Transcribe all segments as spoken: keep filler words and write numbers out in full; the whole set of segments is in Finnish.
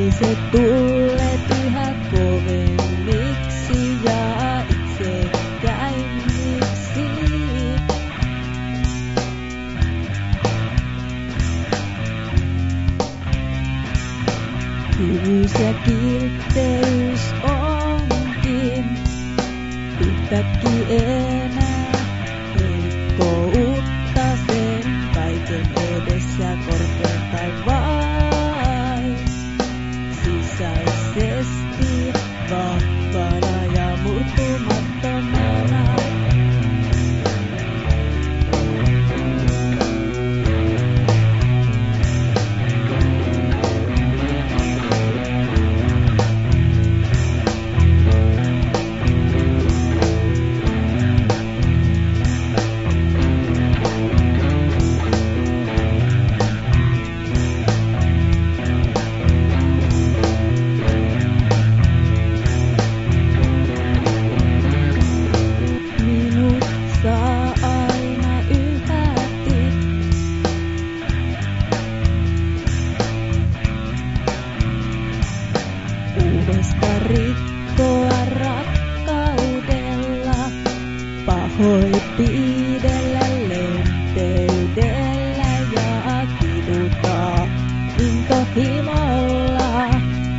Uutiset tulleet yhä kovemmiksi ja itsekäimmiksi. Hyvyys ja kiltteys onkin yhtäkkiä enää heikkoutta sen kaiken edessä korkeintaan vain sisäisesti vahvana ja murtumattomana. Uudesta rikkoa rakkaudella, pahoinpidellä, lempeydellä ja kiduta intohimolla.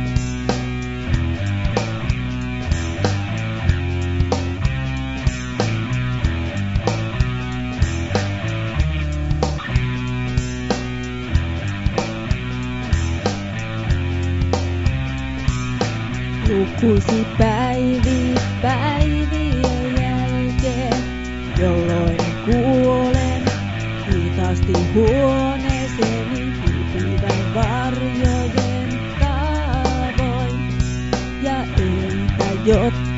Lukuisi päivi päivien jälkeen, jolloin kuolen hitaasti huoneeseeni hiipivän varjojen tavoin. Ja eitä jotta